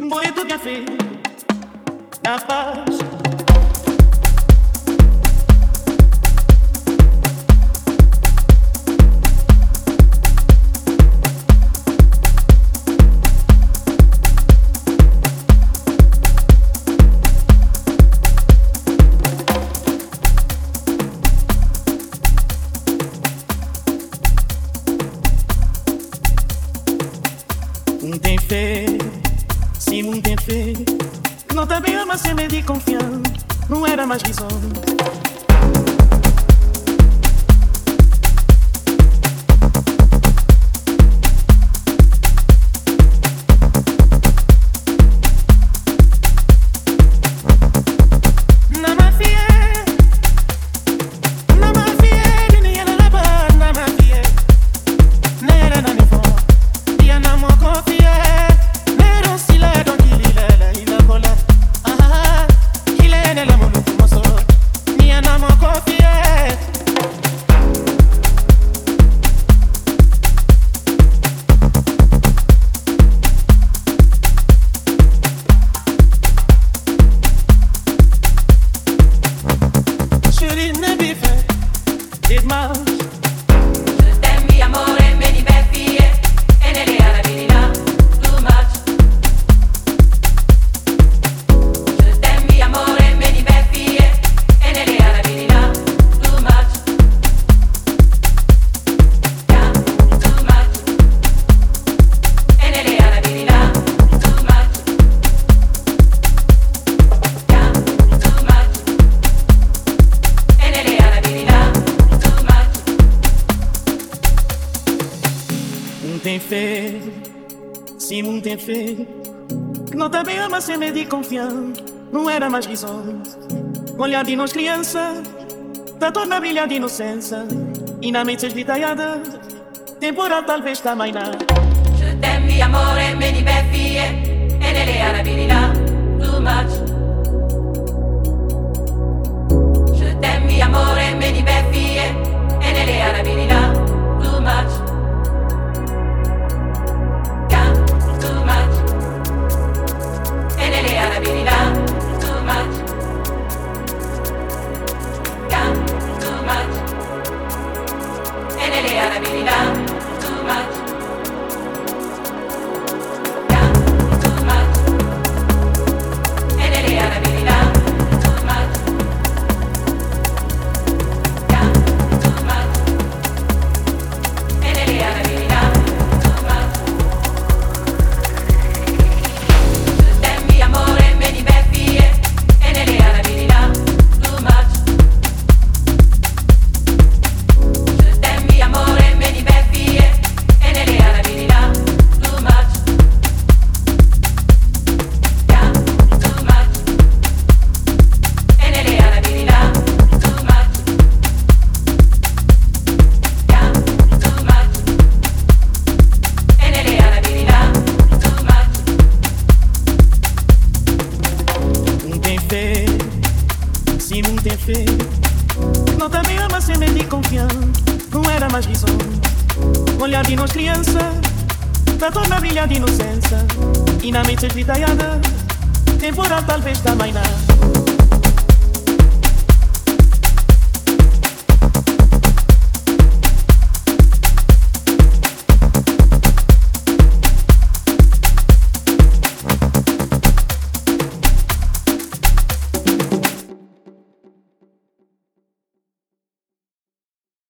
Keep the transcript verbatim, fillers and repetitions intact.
Bonito bien fait, la page. Não tem fé, se não tem fé. Não também ama ser medo e confiar. Não era mais visão. Não tem fé, se não tem fé. Não também ama ser medo e confiar. Não era mais visão. Olhar de nós criança, da torna brilhar de inocência. E na mente esvitalhada, temporal talvez também não. Je t'aime, amore, meni beffie, e nelle arabilità, too much. Je t'aime, amore, meni beffie, e nelle arabilità, too much. Se não tem fé, não também ama ser medo e confiar. Não era mais visão. Olhar de nós criança, da torna brilhar de inocência. E na mente esvitalhada, temporal talvez também não.